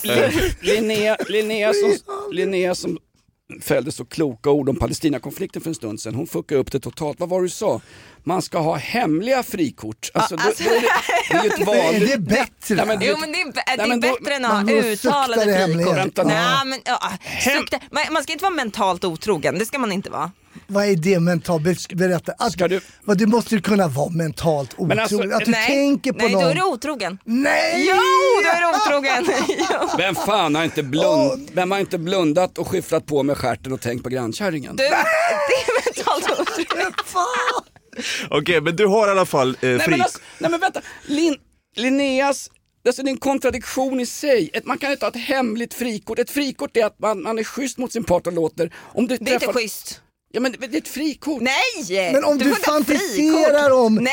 Linnea som fällde så kloka ord om Palestina-konflikten för en stund sedan. Hon fuckade upp det totalt. Vad var det du sa? Man ska ha hemliga frikort. Alltså, det är ju ett vanligt... Det är bättre. Jo, men det är bättre än att ha uttalade frikort. Man ska inte vara mentalt otrogen. Det ska man inte vara. Vad är det mentalt? Berätta. Du måste kunna vara mentalt otrogen. Alltså, att du tänker på någon. Nej, då är du otrogen. Nej! Jo, då är du otrogen. Vem fan har inte blundat och skifflat på med stjärten och tänkt på grannkärringen? Det är mentalt otrogen. Okej, men du har i alla fall nej men vänta, Linneas, alltså det är en kontradiktion i sig. Man kan inte ha ett hemligt frikort. Ett frikort är att man är schysst mot sin partner och låter. Om du det är inte schysst. Ja, men det är ett frikort. Nej! Men om du fantiserar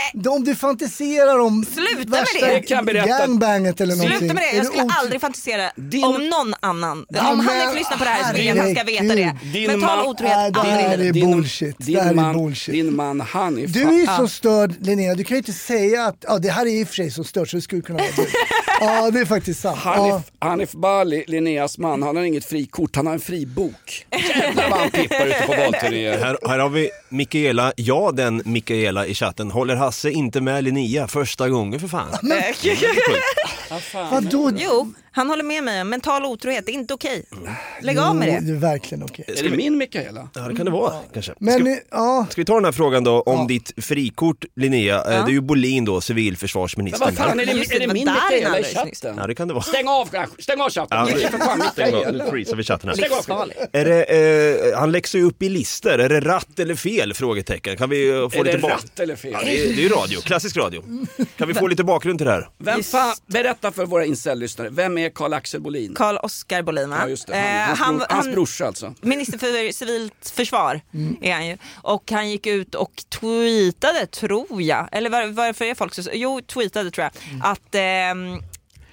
om sluta med det. Gangbanget eller någonting. Sluta med det. Jag skulle aldrig fantisera om någon annan. Om Hanif lyssnar på det här så vill jag att han ska veta det. Mental otrohet. Det här är bullshit. Din man Hanif. Du är ju så störd, Linnea. Du kan ju inte säga att det här är i och för sig så stört så det skulle kunna vara du. Ja, det är faktiskt sant. Hanif Bali, Linneas man, han har inget frikort. Han har en fribok. Jävlar vad han pippar ute på valturnéer. Här har vi Mikaela, den Mikaela i chatten. Håller Hasse inte med Linnea första gången för fan? Vadå? Jo, han håller med mig. Mental otrohet, det är inte okej. Lägg av med det. Det är verkligen okej. Är det min Mikaela? Ja, det kan det vara kanske. Men, ska vi ta den här frågan då om ditt frikort, Linnea? Det är ju Bolin då, civilförsvarsminister. Vad fan, är det min Mikaela i chatten? Ja, det kan det vara. Stäng av chatten. Ja, nu freezar vi chatten här. Han läxar ju upp i lister. Är det ratt eller fel? Frågetecken. Kan vi få lite ratt eller fel? Ja, det är ju radio, klassisk radio. Kan vi få lite bakgrund till det här? Berätta för våra incel-lyssnare. Vem är Carl-Axel Bolin? Carl-Oskar Bolin, va? Ja, just det. Hans brorsa alltså. Minister för civilt försvar är han ju. Och han gick ut och tweetade, tror jag. Eller varför är folk så... Jo, tweetade tror jag. Att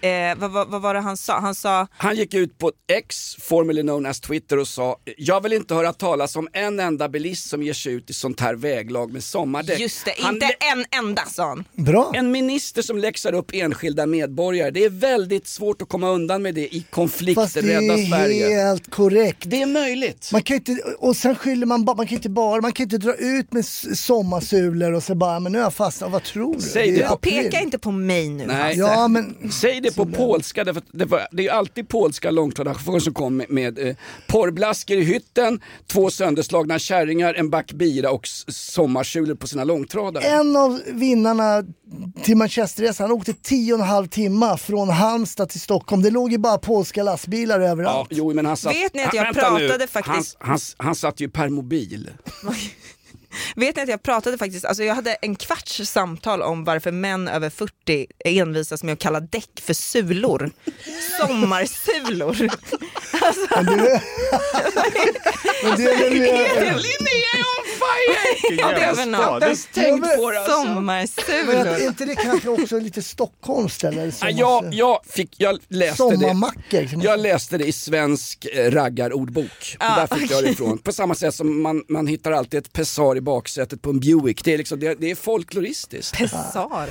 vad var det han sa? Han gick ut på X, formerly known as Twitter, och sa: jag vill inte höra talas om en enda bilist som ger sig ut i sånt här väglag med sommardäck. Just det, inte en enda, sa han. Bra. En minister som läxar upp enskilda medborgare. Det är väldigt svårt att komma undan med det i konflikträdda Sverige. Fast det är helt korrekt. Det är möjligt. Man kan inte, och sen skyller man kan inte dra ut med sommarsulor och så bara, men nu är jag fast. Vad tror du? Säg det. Peka inte på mig nu. Nej. Ja, men säg det på polska, det är ju alltid polska långtradarchaufförer som kom med porrblaskor i hytten, 2 sönderslagna kärringar, en back bira och sommarsulor på sina långtradare. en av vinnarna till Manchesterresan, han åkte 10,5 timmar från Halmstad till Stockholm. Det låg ju bara polska lastbilar överallt. Ja, jo, men han satt, Vet ni att jag pratade faktiskt... Han satt ju per mobil. Vet ni att jag pratade faktiskt, alltså jag hade en kvarts samtal om varför män över 40 envisas med att kalla däck för sulor. Sommarsulor. Alltså. Men det är väl Linnea är on fire! Ja, det har vi nog tänkt på det. Sommarsulor. är inte det kanske också lite Stockholms eller jag läste sommarmackor? det. Jag läste det i svensk raggarordbok. Där fick jag det ifrån. På samma sätt som man hittar alltid ett pessar i baksätet på en Buick. Det är liksom, det är folkloristiskt. Pessar.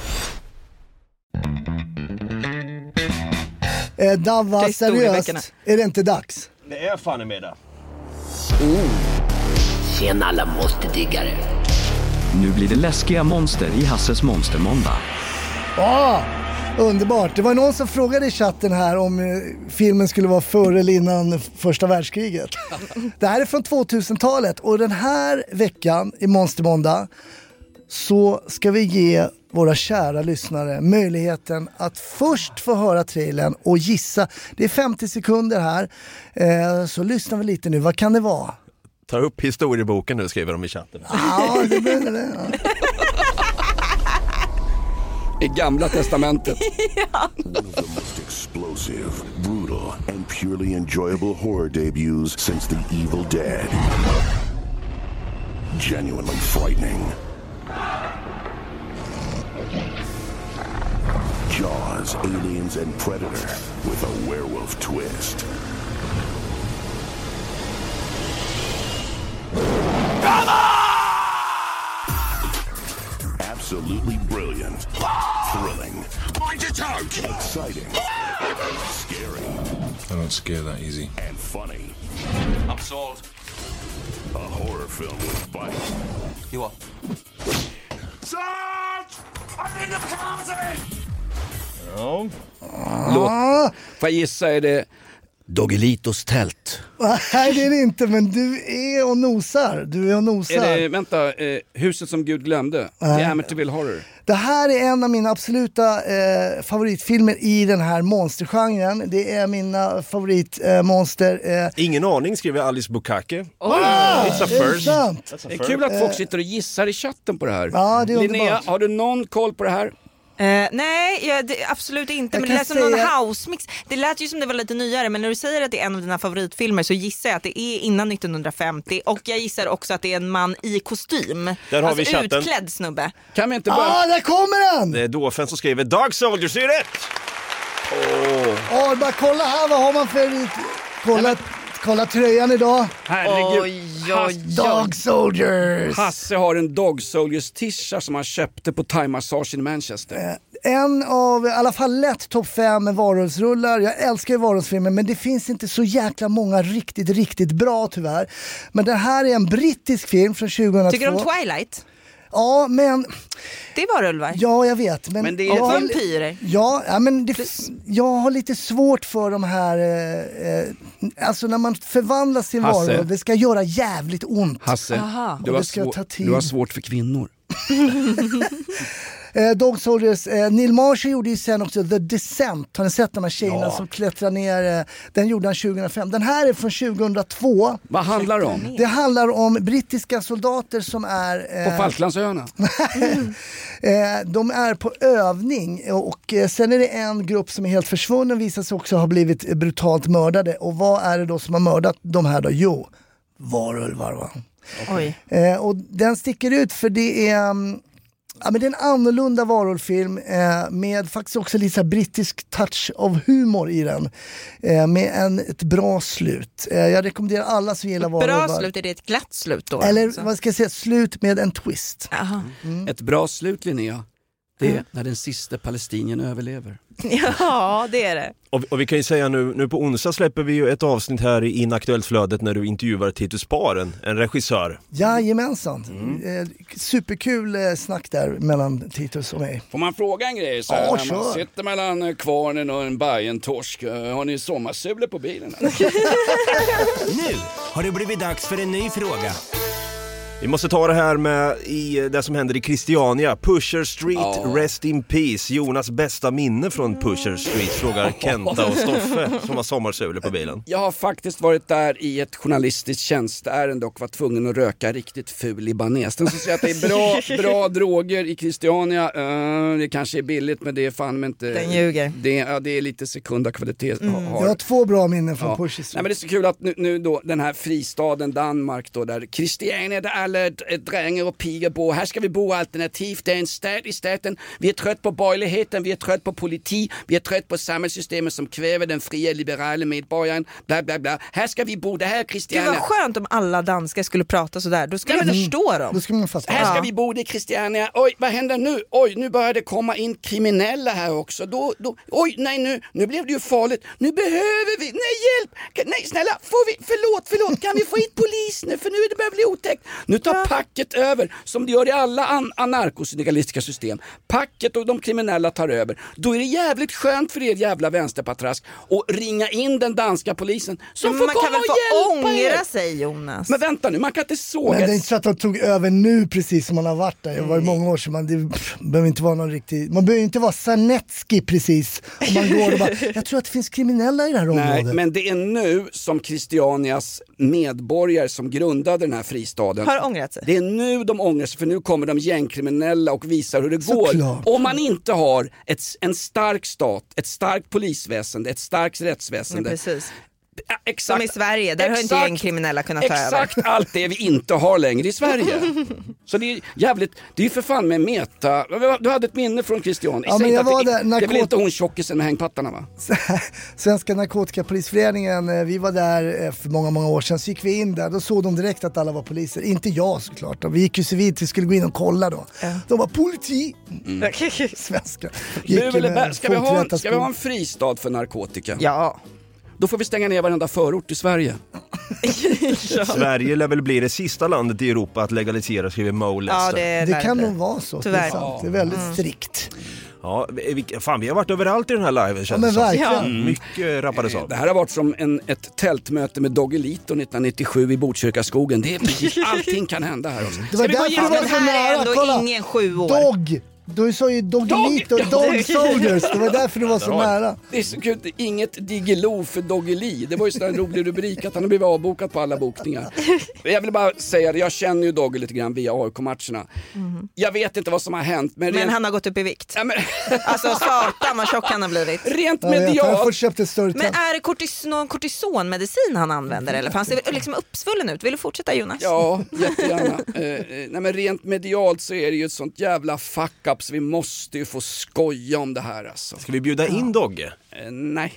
Davva, Det är seriöst, storveckorna. är det inte dags? Det är fan med det. Tjena alla monsterdiggare. Nu blir det läskiga monster i Hasses monstermåndag. Underbart. Det var någon som frågade i chatten här om filmen skulle vara före eller innan första världskriget. Det här är från 2000-talet och den här veckan i Monstermåndag så ska vi ge våra kära lyssnare möjligheten att först få höra trailern och gissa. Det är 50 sekunder här, så lyssna väl lite nu. Vad kan det vara? Ta upp historieboken nu, skriver de i chatten. Ja, det blir det. Ja. I Gamla testamentet. One of the most explosive, brutal, and purely enjoyable horror debuts since The Evil Dead. Genuinely frightening. Jaws, Aliens, and Predator with a werewolf twist. Absolutely brilliant. Thrilling. Mind your tongue! Exciting. Scary. I don't scare that easy. And funny. I'm sold. A horror film with bite. You are. Sarge! I'm in the closet! Får jag gissa, är det Dogelitos tält? Nej, det är det inte, men du är och nosar. Är det, vänta, Huset som Gud glömde? Det är Amityville Horror. Det här är en av mina absoluta favoritfilmer i den här monstergenren. Det är mina favoritmonster. Ingen aning, skriver Alice Bukake. It's a first. Det är kul att folk sitter och gissar i chatten på det här. Ja, det är Linnea, underbart. har du någon koll på det här? Nej, absolut inte. Jag Men det kan lät som någon säga- house-mix. Det lät ju som det var lite nyare, men när du säger att det är en av dina favoritfilmer så gissar jag att det är innan 1950. Och jag gissar också att det är en man i kostym. Där har vi chatten. Utklädd snubbe. Kan vi inte börja? Där kommer den! Det är Dåfen som skriver Dog Soldiers, är rätt! Bara kolla här, vad har man för... Kolla tröjan idag. Herregud. Dog Soldiers. Hasse har en Dog Soldiers t-shirt som han köpte på Thai Massage i Manchester. En av i alla fall lätt topp 5 varulvsrullar. Jag älskar ju varulvsfilmer, men det finns inte så jäkla många riktigt bra tyvärr. Men det här är en brittisk film från 2002. Tycker du om Twilight? Ja, men... Det var varulvar. Ja, jag vet. Men det är vampyrer. Ja, men jag har lite svårt för de här... alltså när man förvandlas till Hasse. varulv, det ska göra jävligt ont. Hasse, du har svårt för kvinnor. Dog Soldiers, Neil Marshall gjorde ju sen också The Descent. Har ni sett de här tjejerna som klättrar ner? Den gjorde han 2005. Den här är från 2002. Vad handlar det om? Det handlar om brittiska soldater som är... På Falklandsöarna? De är på övning och sen är det en grupp som är helt försvunnen, visar sig också ha blivit brutalt mördade. Och vad är det då som har mördat de här då? Jo, varulvar, va? Oj. Och den sticker ut för det är... Ja, men det är en annorlunda Warhol-film med faktiskt också lite brittisk touch av humor i den. Med ett bra slut. Jag rekommenderar alla som gillar Warhol. Bra slut, är det ett glatt slut då? Eller alltså? vad ska jag säga, slut med en twist. Ett bra slut, Linnea. Det är när den sista palestinien överlever. Ja, det är det. Och vi kan ju säga nu på onsdag släpper vi ju ett avsnitt här i Inaktuellt flödet när du intervjuar Titus Sparen, en regissör. Jajamensan. Superkul snack där mellan Titus och mig. Får man fråga en grej så här, när man sitter mellan Kvarnen och en Bajen-torsk, har ni sommarsulor på bilen? Nu har det blivit dags för en ny fråga. Vi måste ta det här med i det som händer i Christiania. Pusher Street, rest in peace. Jonas bästa minne från Pusher Street, frågar Kenta och Stoffe som har sommarsulor på bilen. Jag har faktiskt varit där i ett journalistiskt tjänsteärende och var tvungen att röka riktigt ful libanes. Den som säger att det är bra droger i Christiania, det kanske är billigt men det är fan inte... Den ljuger. Det är lite sekunda kvalitet. Jag har 2 bra minnen från Pusher Street. Nej, men det är så kul att nu då den här fristaden Danmark då, där Christiania, där alla dränger och piger bo. Här ska vi bo alternativt. Det är en stat i staten. Vi är trött på borgerligheten, vi är trött på politik, vi är trött på samhällssystemet som kräver den fria liberala medborgaren. Bla bla bla. Här ska vi bo. Det här är Christiania. Det var skönt om alla danskar skulle prata så där. Då skulle man förstå dem. Då ska man fast. Här ska vi bo, det är Christiania. Oj, vad händer nu? Oj, nu börjar det komma in kriminella här också. Oj, nej, nu blev det ju farligt. Nu behöver vi, nej hjälp. Nej, snälla, förlåt. Kan vi få hit polis nu? För nu börjar det bli otäckt. Nu tar packet över, som det gör i alla anarkosyndikalistiska system. Packet och de kriminella tar över. Då är det jävligt skönt för er jävla vänsterpatrask att ringa in den danska polisen som får komma och hjälpa er. Man kan väl få ångra sig, Jonas. Men vänta nu, man kan inte såga. Men det är inte så att de tog över nu precis som man har varit där. Det var många år sedan. Det behöver inte vara någon riktig... Man behöver inte vara Sarnecki precis. Om man går och bara, jag tror att det finns kriminella i det här området. Nej, men det är nu som Christianias medborgare som grundade den här fristaden har ångrat sig. Det är nu de ångrar sig, för nu kommer de gängkriminella och visar hur det går. Såklart. Om man inte har en stark stat, ett starkt polisväsende, ett starkt rättsväsende. Ja, precis. Exakt, som i Sverige, där har inte gängkriminella kunnat ta över. Exakt allt det vi inte har längre i Sverige. Så det är jävligt, det är ju för fan med meta. Du hade ett minne från Christian. Ja, men jag var där, det är väl inte hon tjockisen med hängpattarna, va? Svenska narkotikapolisföreningen, vi var där för många år sedan, så gick vi in där, då såg de direkt att alla var poliser. Inte jag såklart, vi gick ju civilt, vi skulle gå in och kolla då. De var politi. Svenska. Ska vi ha en fristad för narkotika? Ja. Då får vi stänga ner varenda förort i Sverige. Sverige lär väl bli det sista landet i Europa att legalisera, skriver Mo Lester. Ja, det kan nog vara så. Tyvärr. Det är sant. Det är väldigt strikt. Ja, vi har varit överallt i den här liven. Ja, men verkligen. Mycket rappades av. Det här har varit som ett tältmöte med Doggelito 1997 i Botkyrkaskogen. Det är precis, allting kan hända här också. Det var därför det var så nära. Kolla. Ingen 7 år. Dog! Du sa ju Doggelito, Dog Soldiers. Det var därför det var så nära. Det är så kul, inget Diggiloo för Doggeli. Det var ju en rolig rubrik att han har blivit avbokat på alla bokningar. Jag vill bara säga det, jag känner ju Dogge lite grann via AIK-matcherna. Jag vet inte vad som har hänt. Men han har gått upp i vikt. Ja, alltså satan vad tjock han har blivit. Rent medialt. Men är det någon kortisonmedicin han använder eller? För han ser liksom uppsvullen ut. Vill du fortsätta, Jonas? Ja, jättegärna. Nej, men rent medialt så är det ju ett sånt jävla fuck up så vi måste ju få skoja om det här alltså. Ska vi bjuda in Dogge? Nej.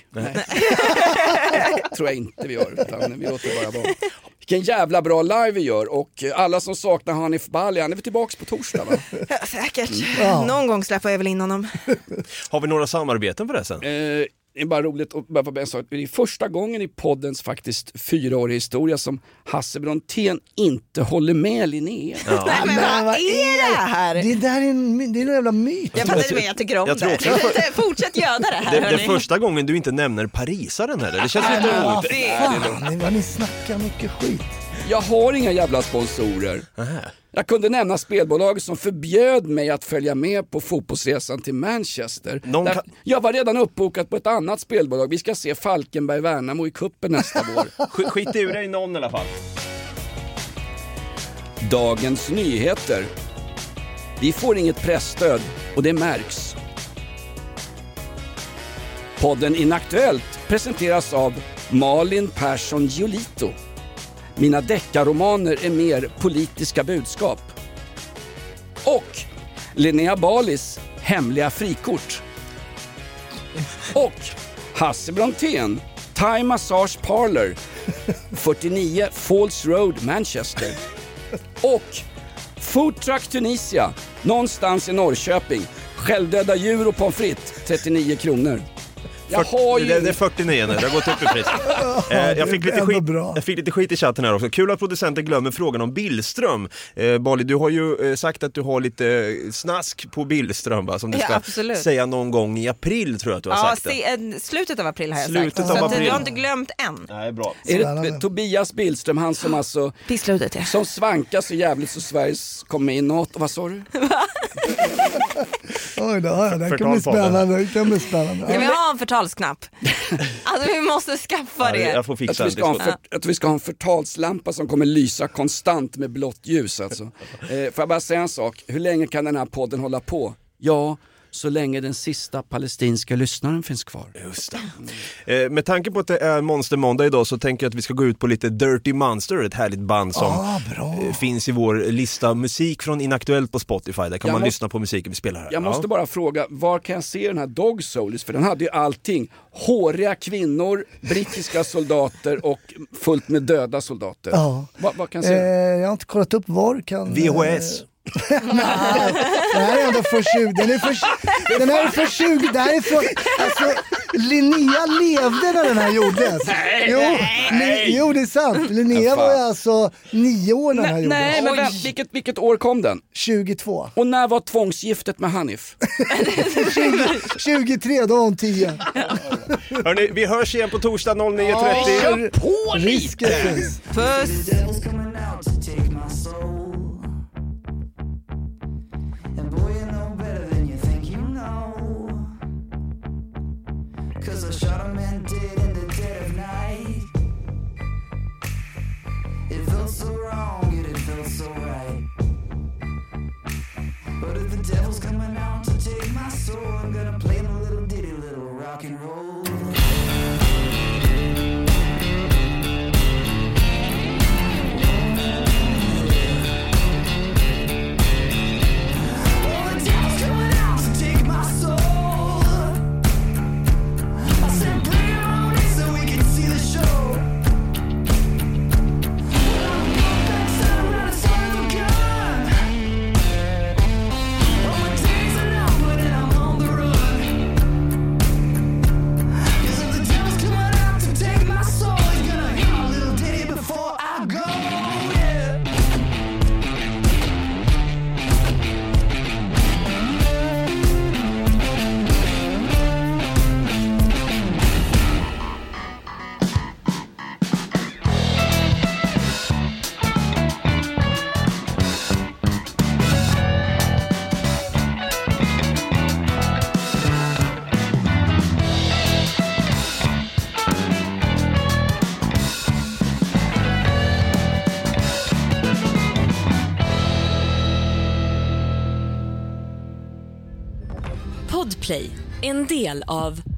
Tror jag inte vi gör, utan vi låter bara vara. Vilken jävla bra live vi gör, och alla som saknar Hanif Bali, han är vi tillbaks på torsdag, va? Ja, säkert. Någon gång släpper jag väl in honom. Har vi några samarbeten för det sen? Det är bara roligt att bara få det är första gången i poddens faktiskt 4-åriga historia som Hasse Brontén inte håller med Linnea. Ja. Nej, men vad är det här? Det är en jävla myt. Jag fattar det, jag tycker om det. Fortsätt göra det här. Det är första gången du inte nämner parisaren heller. Det känns lite otäckt. Vad ni snackar mycket skit. Jag har inga jävla sponsorer. Jag kunde nämna spelbolaget som förbjöd mig att följa med på fotbollsresan till Manchester. Jag var redan uppbokat på ett annat spelbolag. Vi ska se Falkenberg-Värnamo i kuppen nästa vår. Skit ur dig någon i alla fall. Dagens nyheter. Vi får inget pressstöd och det märks. Podden Inaktuellt presenteras av Malin Persson Giolito. Mina deckarromaner är mer politiska budskap. Och Linnea Balis hemliga frikort. Och Hasse Brontén, Thai Massage Parlor, 49 Falls Road, Manchester. Och Food Truck Tunisia, någonstans i Norrköping. Självdöda djur och pommes frites, 39 kronor. Det är 49 nu, det har gått upp i pris. Jag fick lite skit i chatten här också. Kul att producenten glömmer frågan om Billström. Bali, du har ju sagt att du har lite snask på Billström, va? Som du ska säga någon gång i april, tror jag att du har sagt det. Slutet av april har jag sagt. Så att jag har inte glömt än. Nej, bra. Är det Tobias Billström, han som alltså som svankar så jävligt så Sveriges kom med i NATO? Vad sa du? Oj då, det kan bli spännande. Ska vi ha en förtalsknapp? Alltså vi måste skaffa det. Jag får fixa att vi ska ha en förtalslampa som kommer lysa konstant med blått ljus alltså. Får jag bara säga en sak? Hur länge kan den här podden hålla på? Ja, så länge den sista palestinska lyssnaren finns kvar. Just det. Med tanke på att det är Monster Måndag idag så tänker jag att vi ska gå ut på lite Dirty Monster, ett härligt band som finns i vår lista musik från Inaktuellt på Spotify. Där kan man lyssna på musiken vi spelar här. Jag måste bara fråga, var kan jag se den här Dog Souls? För den hade ju allting. Håriga kvinnor, brittiska soldater och fullt med döda soldater. Ja. Vad kan jag se? Jag har inte kollat upp var kan... VHS. Nej, det här är ändå för 20. Den är för 20. Det här är för, alltså, Linnea levde när den här gjordes. Jo, det är sant. Linnea var ju alltså 9 år när den här gjordes. Nej, men vilket år kom den? 22. Och när var tvångsgiftet med Hanif? 23, då var hon 10. Hörrni, vi hörs igen på torsdag 09:30. Kör på lite! Puss! Cause I shot a man dead in the dead of night. It felt so wrong, yet it felt so right. But if the devil's coming out to take my soul, I'm gonna play him a little ditty, little rock and roll. Podplay, en del av